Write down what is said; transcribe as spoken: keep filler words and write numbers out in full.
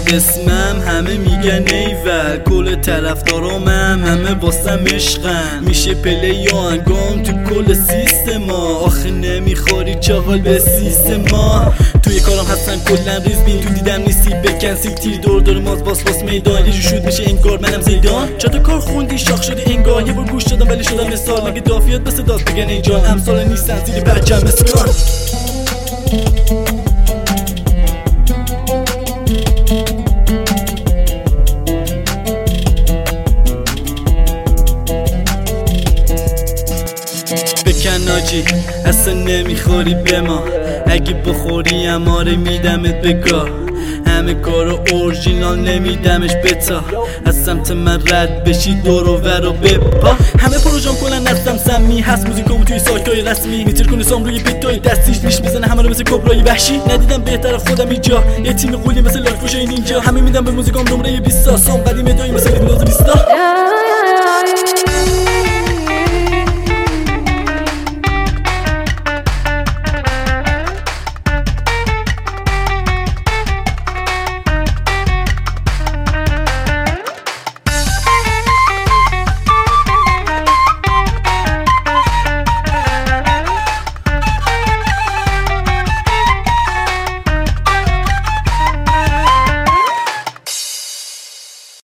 میاد اسمم همه میگن ایول، کل طرفدارامم همه واسم عشقن. میشه پلی یا انگام تو کل سیستم ها، آخه نمیخوری چاقال به سیستم ما. توی کارم هستن کلن ریز بین، تو دیدم نیستی بکن سیک تیر دور دور ماز باس باس میدان. یه جو شود میشه انگار منم زیدان، چرا تو کار خوندی شاخ شدی انگار. یه بار گوش دادم ولی شدم مثال، مگه دافیات بس داد بگن اینجا امثال نیستن زیر برجم اسکان. بکن آجی اصلا نمیخوری به ما، اگه بخوری اماره میدمت بگاه. همه کارو اورجینال نمیدمش بتا، از سمت من رد بشی دور و ور و بپا. همه پروژام کنن نستم سمی هست، موزیکامو توی سایتای رسمی میتر کنه سام روی بیتای دستیش لیش میزنه همه رو مثل کبرای وحشی. ندیدم بهتر خودم اینجا، یه تیم قولی مثل لاکوشای نینجا. همه میدم به موزیکام نمره بیست تا، سام قدیم دایی مثل